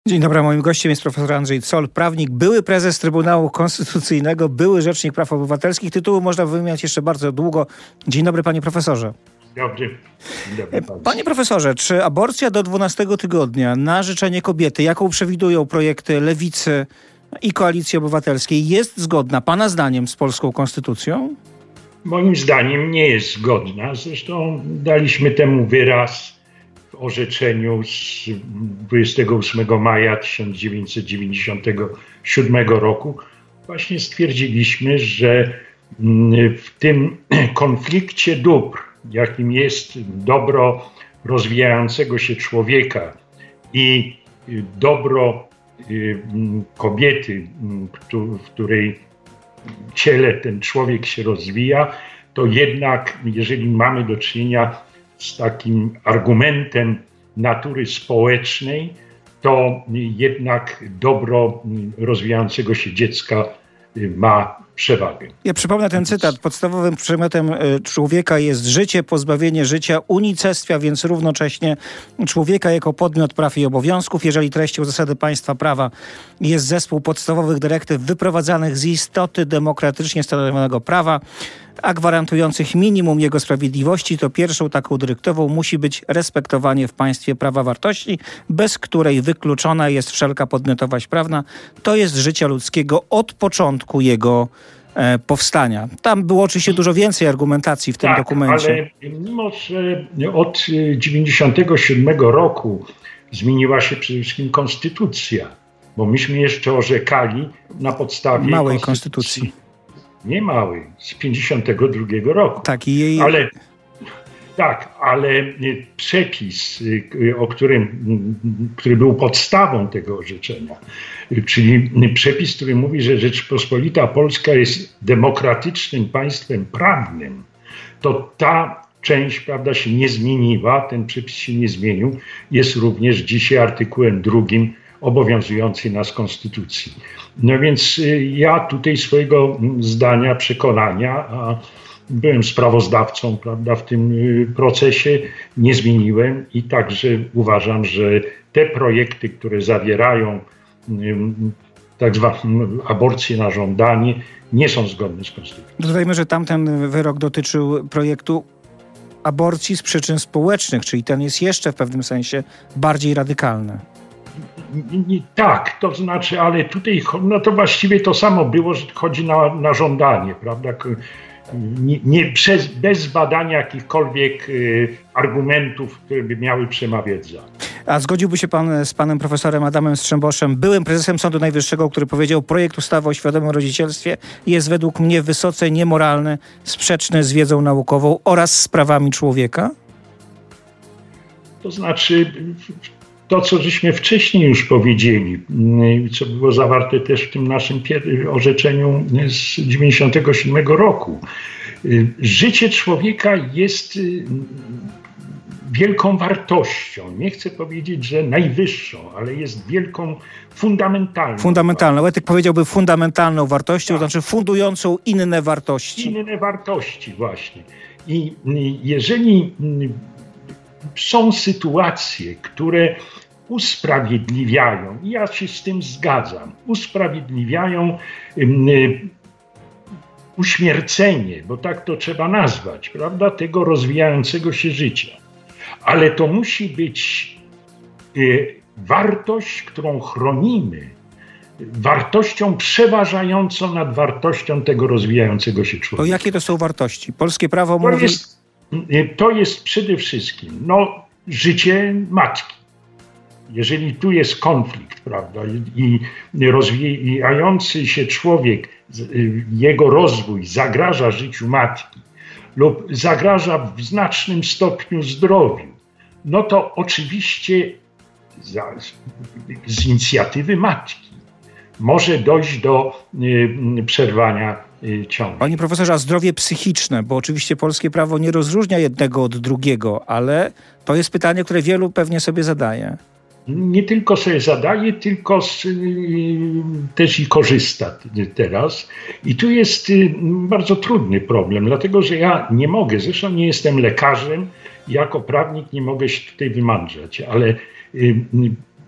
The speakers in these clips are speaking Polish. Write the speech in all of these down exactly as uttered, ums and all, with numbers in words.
Dzień dobry, moim gościem jest profesor Andrzej Zoll, prawnik, były prezes Trybunału Konstytucyjnego, były rzecznik praw obywatelskich. Tytuły można wymieniać jeszcze bardzo długo. Dzień dobry, panie profesorze. Dobry. Dobry panie profesorze, czy aborcja do dwunastego tygodnia na życzenie kobiety, jaką przewidują projekty Lewicy i Koalicji Obywatelskiej, jest zgodna pana zdaniem z polską konstytucją? Moim zdaniem nie jest zgodna. Zresztą daliśmy temu wyraz w orzeczeniu z dwudziestego ósmego maja tysiąc dziewięćset dziewięćdziesiątego siódmego roku. Właśnie stwierdziliśmy, że w tym konflikcie dóbr, jakim jest dobro rozwijającego się człowieka i dobro kobiety, w której ciele ten człowiek się rozwija, to jednak jeżeli mamy do czynienia z takim argumentem natury społecznej, to jednak dobro rozwijającego się dziecka ma przewagę. Ja przypomnę ten cytat. Podstawowym przymiotem człowieka jest życie, pozbawienie życia unicestwia, więc równocześnie człowieka jako podmiot praw i obowiązków. Jeżeli treścią zasady państwa prawa jest zespół podstawowych dyrektyw wyprowadzanych z istoty demokratycznie stanowionego prawa, a gwarantujących minimum jego sprawiedliwości, to pierwszą taką dyrektywą musi być respektowanie w państwie prawa wartości, bez której wykluczona jest wszelka podmiotowość prawna. To jest życia ludzkiego od początku jego e, powstania. Tam było oczywiście dużo więcej argumentacji w tym tak, dokumencie. Ale mimo, że od dziewięćdziesiątego siódmego roku zmieniła się przede wszystkim konstytucja, bo myśmy jeszcze orzekali na podstawie małej konstytucji. konstytucji. Nie mały, z pięćdziesiątego drugiego roku. Tak, i jej... ale, tak, ale przepis, o którym, który był podstawą tego orzeczenia, czyli przepis, który mówi, że Rzeczpospolita Polska jest demokratycznym państwem prawnym, to ta część, prawda, się nie zmieniła, ten przepis się nie zmienił, jest również dzisiaj artykułem drugim obowiązującej nas konstytucji. No więc ja tutaj swojego zdania, przekonania, a byłem sprawozdawcą, prawda, w tym procesie, nie zmieniłem i także uważam, że te projekty, które zawierają tak zwaną aborcję na żądanie, nie są zgodne z konstytucją. Dodajmy, że tamten wyrok dotyczył projektu aborcji z przyczyn społecznych, czyli ten jest jeszcze w pewnym sensie bardziej radykalny. Tak, to znaczy, ale tutaj no to właściwie to samo było, że chodzi na, na żądanie, prawda? Nie, nie przez, bez badania jakichkolwiek y, argumentów, które by miały przemawiać za. A zgodziłby się pan z panem profesorem Adamem Strzemboszem, byłym prezesem Sądu Najwyższego, który powiedział: projekt ustawy o świadomym rodzicielstwie jest według mnie wysoce niemoralny, sprzeczny z wiedzą naukową oraz z prawami człowieka? To znaczy... To, co żeśmy wcześniej już powiedzieli, co było zawarte też w tym naszym orzeczeniu z dziewięćdziesiątego siódmego roku. Życie człowieka jest wielką wartością. Nie chcę powiedzieć, że najwyższą, ale jest wielką, fundamentalną. Fundamentalną. Etyk powiedziałby fundamentalną wartością, tak. To znaczy fundującą inne wartości. Inne wartości właśnie. I jeżeli są sytuacje, które usprawiedliwiają, i ja się z tym zgadzam, usprawiedliwiają y, uśmiercenie, bo tak to trzeba nazwać, prawda, tego rozwijającego się życia. Ale to musi być y, wartość, którą chronimy, wartością przeważającą nad wartością tego rozwijającego się człowieka. To jakie to są wartości? Polskie prawo to mówi... Jest, to jest przede wszystkim no, życie matki. Jeżeli tu jest konflikt, prawda, i, i rozwijający się człowiek, jego rozwój zagraża życiu matki lub zagraża w znacznym stopniu zdrowiu, no to oczywiście za, z inicjatywy matki może dojść do y, przerwania y, ciąży. Panie profesorze, a zdrowie psychiczne, bo oczywiście polskie prawo nie rozróżnia jednego od drugiego, ale to jest pytanie, które wielu pewnie sobie zadaje. Nie tylko sobie zadaje, tylko z, y, też i korzysta teraz. I tu jest y, bardzo trudny problem, dlatego że ja nie mogę, zresztą nie jestem lekarzem, jako prawnik nie mogę się tutaj wymądrzać, ale y,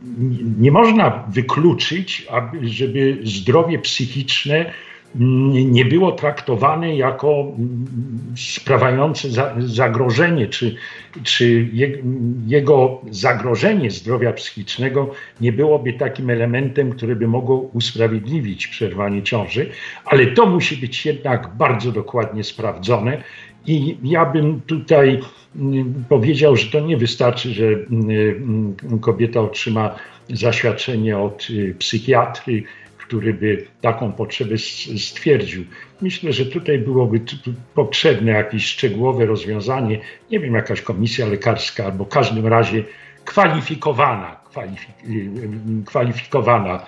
nie można wykluczyć, aby, żeby zdrowie psychiczne nie było traktowane jako sprawiające zagrożenie, czy, czy jego zagrożenie zdrowia psychicznego nie byłoby takim elementem, który by mogło usprawiedliwić przerwanie ciąży, ale to musi być jednak bardzo dokładnie sprawdzone i ja bym tutaj powiedział, że to nie wystarczy, że kobieta otrzyma zaświadczenie od psychiatry, który by taką potrzebę stwierdził. Myślę, że tutaj byłoby potrzebne jakieś szczegółowe rozwiązanie, nie wiem, jakaś komisja lekarska, albo w każdym razie kwalifikowana, kwalifik- kwalifikowana,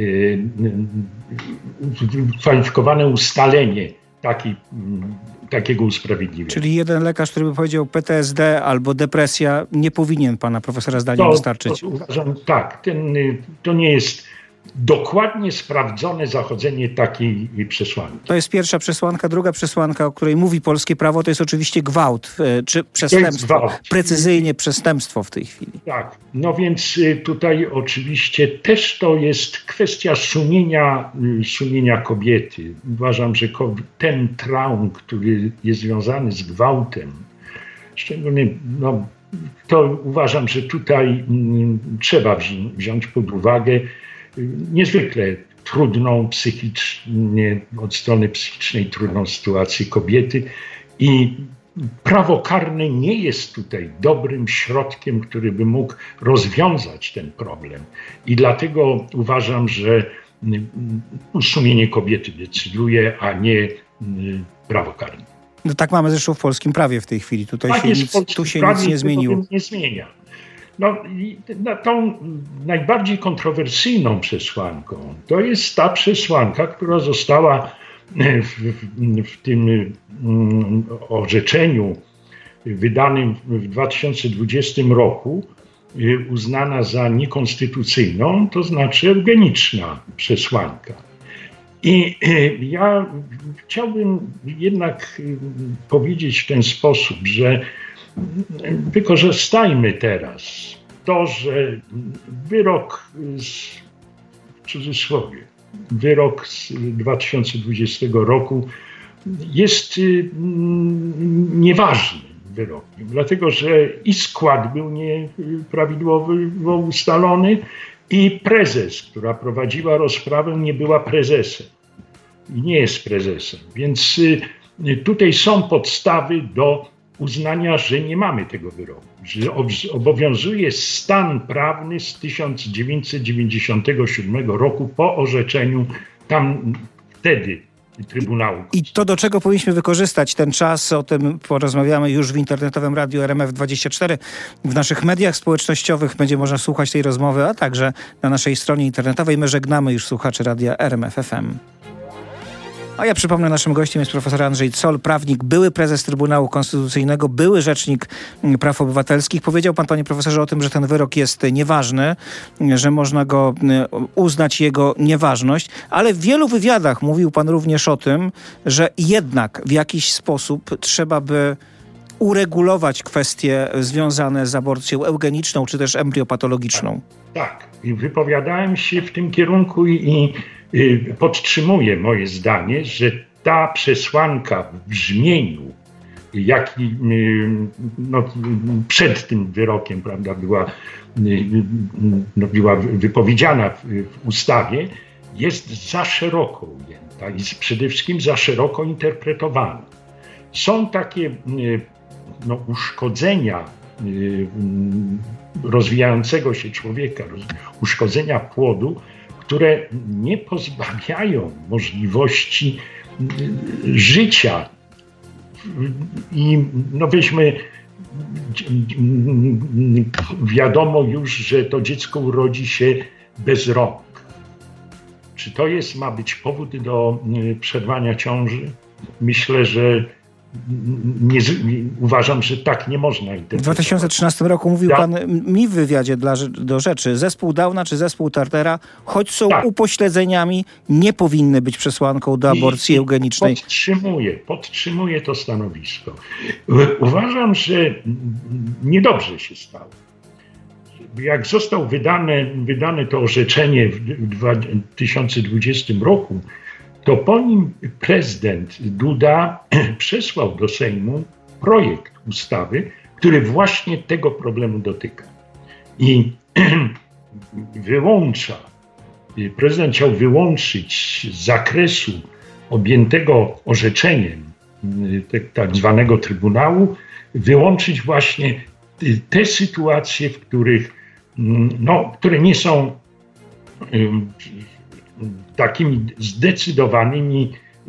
kwalifikowane ustalenie taki, takiego usprawiedliwienia. Czyli jeden lekarz, który by powiedział P T S D albo depresja, nie powinien pana profesora zdaniem to, wystarczyć? To uważam, tak, ten, to nie jest dokładnie sprawdzone zachodzenie takiej przesłanki. To jest pierwsza przesłanka. Druga przesłanka, o której mówi polskie prawo, to jest oczywiście gwałt, czy przestępstwo. Gwałt. Precyzyjnie przestępstwo w tej chwili. Tak, no więc tutaj oczywiście też to jest kwestia sumienia, sumienia kobiety. Uważam, że ten traum, który jest związany z gwałtem, szczególnie, no, to uważam, że tutaj mm, trzeba wzi- wziąć pod uwagę niezwykle trudną psychicznie, od strony psychicznej trudną sytuację kobiety i prawo karne nie jest tutaj dobrym środkiem, który by mógł rozwiązać ten problem. I dlatego uważam, że sumienie kobiety decyduje, a nie prawo karne. No tak mamy zresztą w polskim prawie w tej chwili. Tutaj tak się nic, tu się nic nie zmieniło. Nie zmienia. No, tą najbardziej kontrowersyjną przesłanką to jest ta przesłanka, która została w, w, w tym orzeczeniu wydanym w dwa tysiące dwudziestym roku uznana za niekonstytucyjną, to znaczy eugeniczna przesłanka. I ja chciałbym jednak powiedzieć w ten sposób, że wykorzystajmy teraz to, że wyrok z, w cudzysłowie, wyrok z dwa tysiące dwudziestego roku jest nieważnym wyrokiem, dlatego że i skład był nieprawidłowo ustalony i prezes, która prowadziła rozprawę, nie była prezesem i nie jest prezesem, więc tutaj są podstawy do uznania, że nie mamy tego wyroku, że obowiązuje stan prawny z tysiąc dziewięćset dziewięćdziesiątego siódmego roku po orzeczeniu tam wtedy Trybunału. I to, do czego powinniśmy wykorzystać ten czas, o tym porozmawiamy już w internetowym radiu R M F dwadzieścia cztery. W naszych mediach społecznościowych będzie można słuchać tej rozmowy, a także na naszej stronie internetowej. My żegnamy już słuchaczy radia R M F F M. A ja przypomnę, naszym gościem jest profesor Andrzej Zoll, prawnik, były prezes Trybunału Konstytucyjnego, były rzecznik praw obywatelskich. Powiedział pan, panie profesorze, o tym, że ten wyrok jest nieważny, że można go uznać, jego nieważność, ale w wielu wywiadach mówił pan również o tym, że jednak w jakiś sposób trzeba by uregulować kwestie związane z aborcją eugeniczną czy też embriopatologiczną. Tak, i wypowiadałem się w tym kierunku i, i y, podtrzymuję moje zdanie, że ta przesłanka w brzmieniu, jaki y, no, przed tym wyrokiem, prawda, była, y, no, była wypowiedziana w, w ustawie, jest za szeroko ujęta i przede wszystkim za szeroko interpretowana. Są takie y, no, uszkodzenia rozwijającego się człowieka, uszkodzenia płodu, które nie pozbawiają możliwości życia. I no weźmy, wiadomo już, że to dziecko urodzi się bez rąk. Czy to jest, ma być powód do przerwania ciąży? Myślę, że Nie, uważam, że tak nie można interpretować. W dwa tysiące trzynastym roku mówił ja... pan mi w wywiadzie dla, do rzeczy, zespół Downa czy zespół Tartera, choć są tak. upośledzeniami, nie powinny być przesłanką do aborcji I, eugenicznej. Podtrzymuję, podtrzymuję to stanowisko. Uważam, że niedobrze się stało. jak zostało wydane, wydane to orzeczenie w dwa tysiące dwudziestym roku, to po nim prezydent Duda przesłał do Sejmu projekt ustawy, który właśnie tego problemu dotyka. I wyłącza, prezydent chciał wyłączyć z zakresu objętego orzeczeniem tak zwanego Trybunału, wyłączyć właśnie te sytuacje, w których, no, które nie są takimi zdecydowanymi,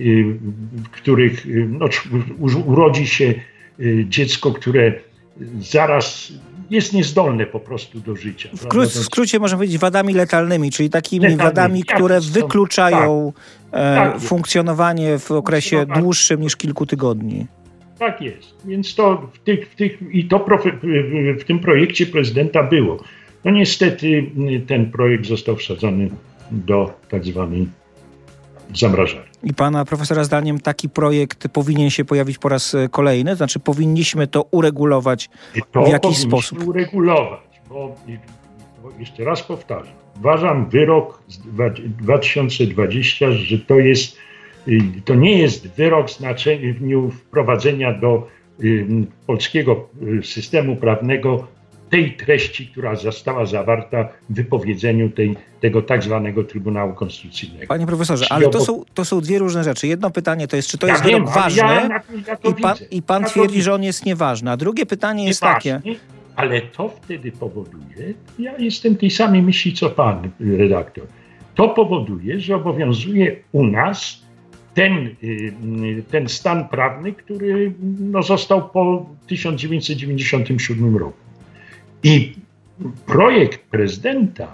w których no, urodzi się dziecko, które zaraz jest niezdolne po prostu do życia. W, kró- w skrócie można powiedzieć wadami letalnymi, czyli takimi letalnymi, wadami, które są, wykluczają tak, e, tak funkcjonowanie w okresie funkcjonowanie. dłuższym niż kilku tygodni. Tak jest. Więc to w, tych, w, tych, i to profe, w tym projekcie prezydenta było. No niestety ten projekt został wsadzony do tak zwanej zamrażarki. I pana profesora zdaniem taki projekt powinien się pojawić po raz kolejny? Znaczy powinniśmy to uregulować to w jakiś sposób? To powinniśmy uregulować, bo, bo jeszcze raz powtarzam, uważam wyrok z dwa tysiące dwudziestego, że to jest, to nie jest wyrok w znaczeniu wprowadzenia do y, polskiego systemu prawnego tej treści, która została zawarta w wypowiedzeniu tej, tego tak zwanego Trybunału Konstytucyjnego. Panie profesorze, ale to są, to są dwie różne rzeczy. Jedno pytanie to jest, czy to ja jest wiem, wyrok ważny ja, ja to i pan, i pan ja twierdzi, że on jest nieważny. A drugie pytanie jest nieważny, takie... Ale to wtedy powoduje, ja jestem tej samej myśli co pan redaktor, to powoduje, że obowiązuje u nas ten, ten stan prawny, który no, został po tysiąc dziewięćset dziewięćdziesiątym siódmym roku. I projekt prezydenta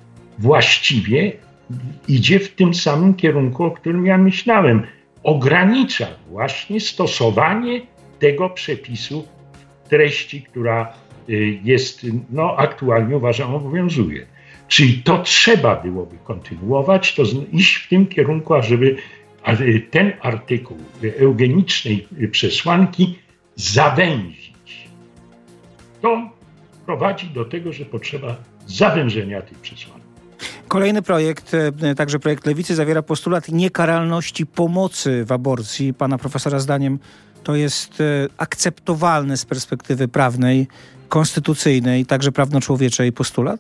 właściwie idzie w tym samym kierunku, o którym ja myślałem. Ogranicza właśnie stosowanie tego przepisu w treści, która jest, no aktualnie uważam, obowiązuje. Czyli to trzeba byłoby kontynuować, to iść w tym kierunku, ażeby ten artykuł eugenicznej przesłanki zawęzić. To prowadzi do tego, że potrzeba zawężenia tych przesłanek. Kolejny projekt, także projekt Lewicy, zawiera postulat niekaralności pomocy w aborcji. Pana profesora zdaniem to jest akceptowalny z perspektywy prawnej, konstytucyjnej, także prawnoczłowieczej postulat?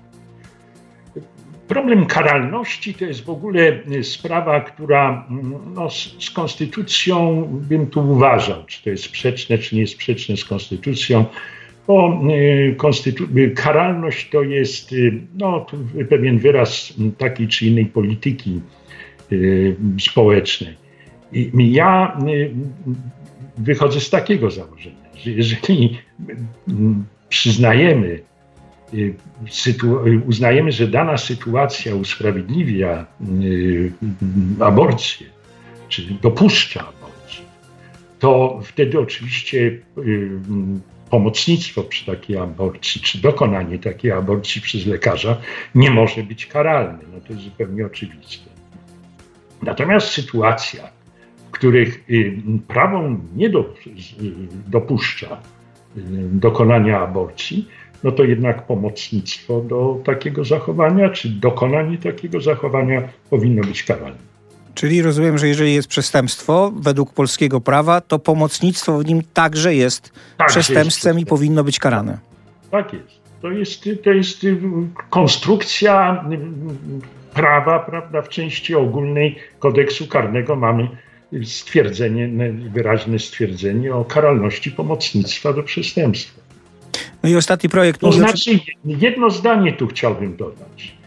Problem karalności to jest w ogóle sprawa, która no, z, z konstytucją bym tu uważał, czy to jest sprzeczne, czy nie jest sprzeczne z konstytucją. Bo konstytu- karalność to jest no, to pewien wyraz takiej czy innej polityki y, społecznej. I ja y, wychodzę z takiego założenia, że jeżeli przyznajemy, y, sytu- uznajemy, że dana sytuacja usprawiedliwia y, aborcję, czy dopuszcza aborcję, to wtedy oczywiście y, pomocnictwo przy takiej aborcji, czy dokonanie takiej aborcji przez lekarza nie może być karalne. No to jest zupełnie oczywiste. Natomiast sytuacja, w których prawo nie do, dopuszcza dokonania aborcji, no to jednak pomocnictwo do takiego zachowania, czy dokonanie takiego zachowania powinno być karalne. Czyli rozumiem, że jeżeli jest przestępstwo według polskiego prawa, to pomocnictwo w nim także jest tak, przestępstwem jest i powinno być karane. Tak jest. To jest, to jest konstrukcja prawa, prawda, w części ogólnej kodeksu karnego mamy stwierdzenie, wyraźne stwierdzenie o karalności pomocnictwa do przestępstwa. No i ostatni projekt... To znaczy, jedno zdanie tu chciałbym dodać.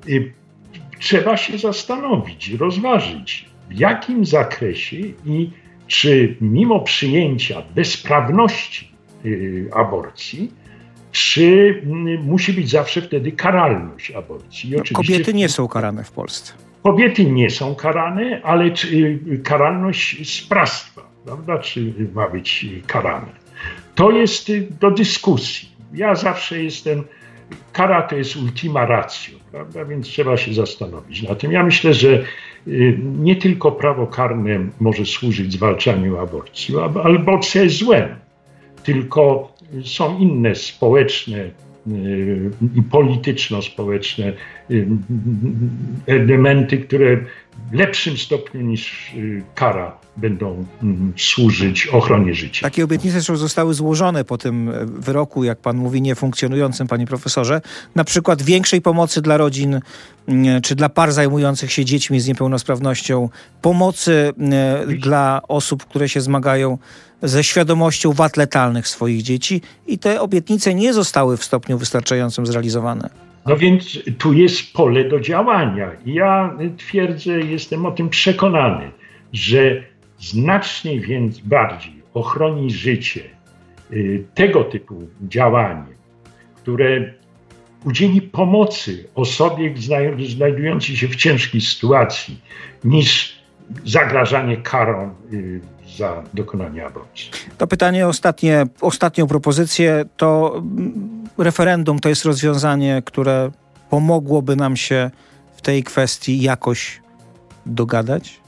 Trzeba się zastanowić, rozważyć, w jakim zakresie i czy mimo przyjęcia bezprawności y, aborcji, czy y, musi być zawsze wtedy karalność aborcji. No, kobiety nie są karane w Polsce. Kobiety nie są karane, ale czy, y, karalność sprawstwa, prawda, czy ma być karane. To jest y, do dyskusji. Ja zawsze jestem... Kara to jest ultima ratio, prawda? Więc trzeba się zastanowić na tym. Ja myślę, że nie tylko prawo karne może służyć zwalczaniu aborcji. Aborcja jest złem, tylko są inne społeczne i polityczno-społeczne elementy, które w lepszym stopniu niż kara będą służyć ochronie życia. Takie obietnice już zostały złożone po tym wyroku, jak pan mówi, niefunkcjonującym, panie profesorze. Na przykład większej pomocy dla rodzin czy dla par zajmujących się dziećmi z niepełnosprawnością, pomocy dla osób, które się zmagają ze świadomością wad letalnych swoich dzieci i te obietnice nie zostały w stopniu wystarczającym zrealizowane. No więc tu jest pole do działania. Ja twierdzę, jestem o tym przekonany, że znacznie więc bardziej ochroni życie tego typu działanie, które udzieli pomocy osobie znajdującej się w ciężkiej sytuacji, niż zagrażanie karą za dokonanie aborcji. To pytanie ostatnie, ostatnią propozycję, to referendum to jest rozwiązanie, które pomogłoby nam się w tej kwestii jakoś dogadać?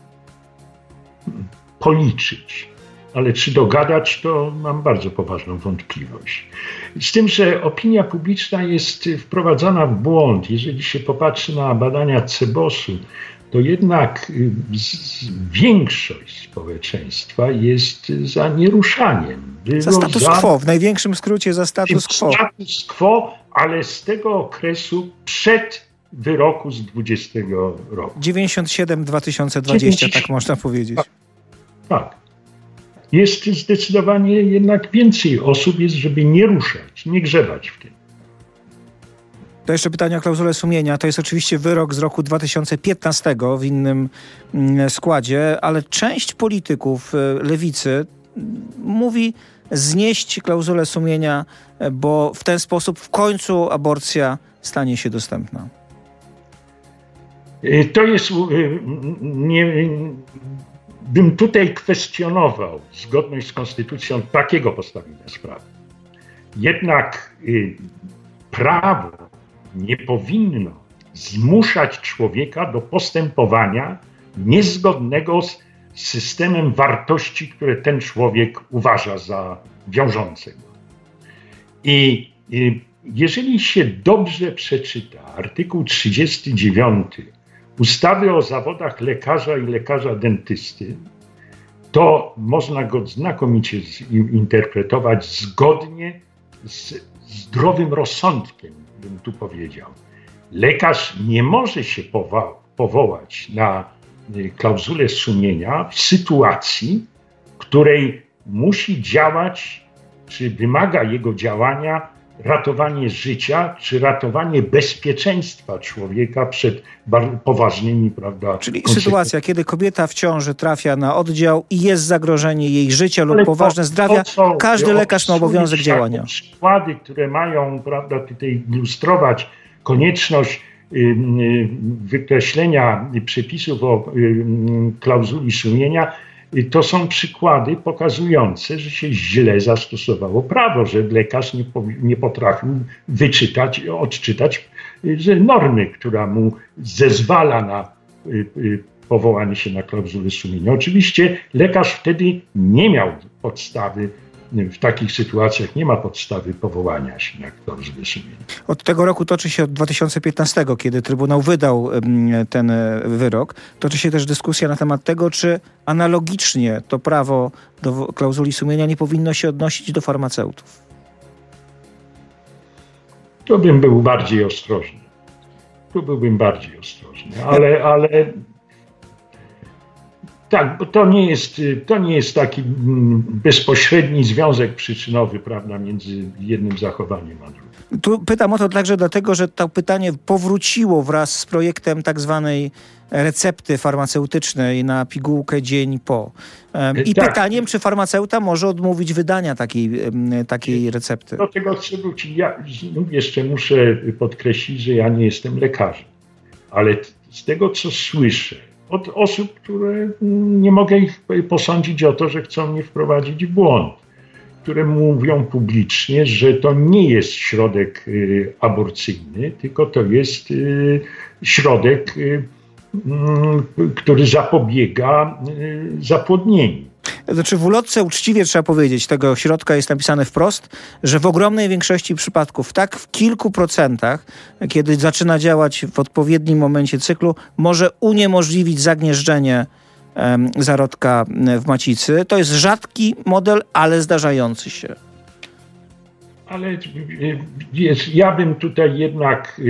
Policzyć. Ale czy dogadać, to mam bardzo poważną wątpliwość. Z tym, że opinia publiczna jest wprowadzana w błąd. Jeżeli się popatrzy na badania Cebosu, to jednak większość społeczeństwa jest za nieruszaniem. Było za status za, quo, w największym skrócie za status quo. Status quo, ale z tego okresu przed wyroku z dwudziestego roku. dziewięćdziesiąt siedem dwa tysiące dwadzieścia, tak można powiedzieć. Tak. tak. Jest zdecydowanie jednak więcej osób jest, żeby nie ruszać, nie grzebać w tym. To jeszcze pytanie o klauzulę sumienia. To jest oczywiście wyrok z roku dwa tysiące piętnastego w innym składzie, ale część polityków lewicy mówi znieść klauzulę sumienia, bo w ten sposób w końcu aborcja stanie się dostępna. To jest... Nie, bym tutaj kwestionował zgodność z konstytucją takiego postawienia sprawy. Jednak prawo nie powinno zmuszać człowieka do postępowania niezgodnego z systemem wartości, które ten człowiek uważa za wiążącego. I, i jeżeli się dobrze przeczyta artykuł trzydziesty dziewiąty ustawy o zawodach lekarza i lekarza dentysty, to można go znakomicie interpretować zgodnie z zdrowym rozsądkiem, bym tu powiedział. Lekarz nie może się powo- powołać na klauzulę sumienia w sytuacji, w której musi działać, czy wymaga jego działania ratowanie życia, czy ratowanie bezpieczeństwa człowieka przed poważnymi, prawda? Czyli sytuacja, kiedy kobieta w ciąży trafia na oddział i jest zagrożenie jej życia lub Ale poważne to, zdrowia, to, każdy lekarz ma obowiązek działania. Przykłady, które mają, prawda, tutaj ilustrować konieczność y, y, wykreślenia przepisów o y, klauzuli sumienia, to są przykłady pokazujące, że się źle zastosowało prawo, że lekarz nie, nie potrafił wyczytać, odczytać że normy, która mu zezwala na powołanie się na klauzulę sumienia. Oczywiście lekarz wtedy nie miał podstawy, w takich sytuacjach nie ma podstawy powołania się na klauzulę sumienia. Od tego roku toczy się, od dwa tysiące piętnastego, kiedy Trybunał wydał ten wyrok, toczy się też dyskusja na temat tego, czy analogicznie to prawo do klauzuli sumienia nie powinno się odnosić do farmaceutów. To bym był bardziej ostrożny. Tu byłbym bardziej ostrożny, ale, ale tak, bo to nie jest, to nie jest taki bezpośredni związek przyczynowy, prawda, między jednym zachowaniem a drugim. Tu pytam o to także dlatego, że to pytanie powróciło wraz z projektem tak zwanej recepty farmaceutycznej na pigułkę dzień po. I tak. Pytaniem, czy farmaceuta może odmówić wydania takiej, takiej recepty? Do tego chcę wrócić. Ja jeszcze muszę podkreślić, że ja nie jestem lekarzem, ale z tego, co słyszę od osób, które nie mogę ich posądzić o to, że chcą mnie wprowadzić w błąd, które mówią publicznie, że to nie jest środek y, aborcyjny, tylko to jest y, środek, y, y, który zapobiega y, zapłodnieniu. Znaczy w ulotce uczciwie trzeba powiedzieć, tego środka jest napisane wprost, że w ogromnej większości przypadków, tak w kilku procentach, kiedy zaczyna działać w odpowiednim momencie cyklu, może uniemożliwić zagnieżdżenie em, zarodka w macicy. To jest rzadki model, ale zdarzający się. Ale wiesz, ja bym tutaj jednak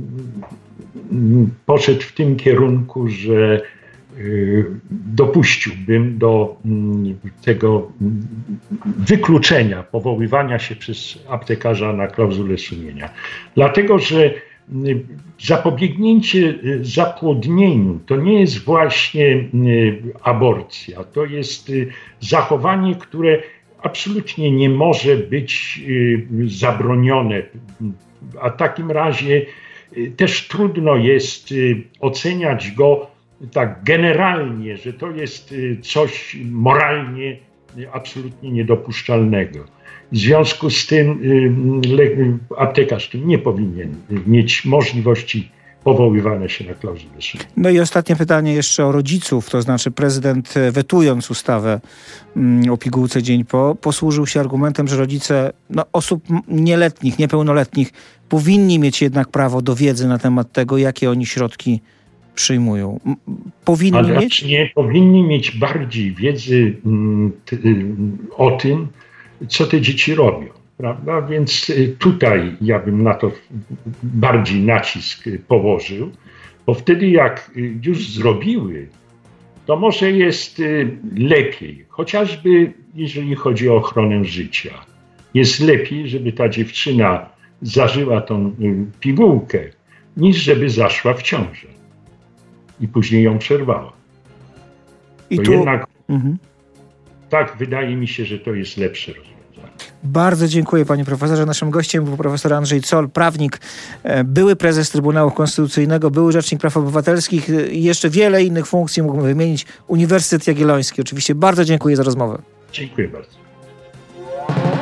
poszedł w tym kierunku, że dopuściłbym do tego wykluczenia powoływania się przez aptekarza na klauzulę sumienia. Dlatego, że zapobiegnięcie zapłodnieniu to nie jest właśnie aborcja, to jest zachowanie, które absolutnie nie może być zabronione, a w takim razie też trudno jest oceniać go tak generalnie, że to jest coś moralnie absolutnie niedopuszczalnego. W związku z tym aptekarz tu nie powinien mieć możliwości powoływania się na klauzulę sumienia. No i ostatnie pytanie jeszcze o rodziców, to znaczy prezydent, wetując ustawę o pigułce dzień po, posłużył się argumentem, że rodzice no, osób nieletnich, niepełnoletnich powinni mieć jednak prawo do wiedzy na temat tego, jakie oni środki przyjmują. Powinni Ale mieć? Nie, powinni mieć bardziej wiedzy t, o tym, co te dzieci robią, prawda? Więc tutaj ja bym na to bardziej nacisk położył, bo wtedy jak już zrobiły, to może jest lepiej, chociażby jeżeli chodzi o ochronę życia. Jest lepiej, żeby ta dziewczyna zażyła tą pigułkę, niż żeby zaszła w ciążę i później ją przerwała. I to tu... jednak mhm. tak, wydaje mi się, że to jest lepsze rozwiązanie. Bardzo dziękuję, panie profesorze. Naszym gościem był profesor Andrzej Zoll, prawnik, były prezes Trybunału Konstytucyjnego, były rzecznik praw obywatelskich i jeszcze wiele innych funkcji mógłbym wymienić. Uniwersytet Jagielloński. Oczywiście bardzo dziękuję za rozmowę. Dziękuję bardzo.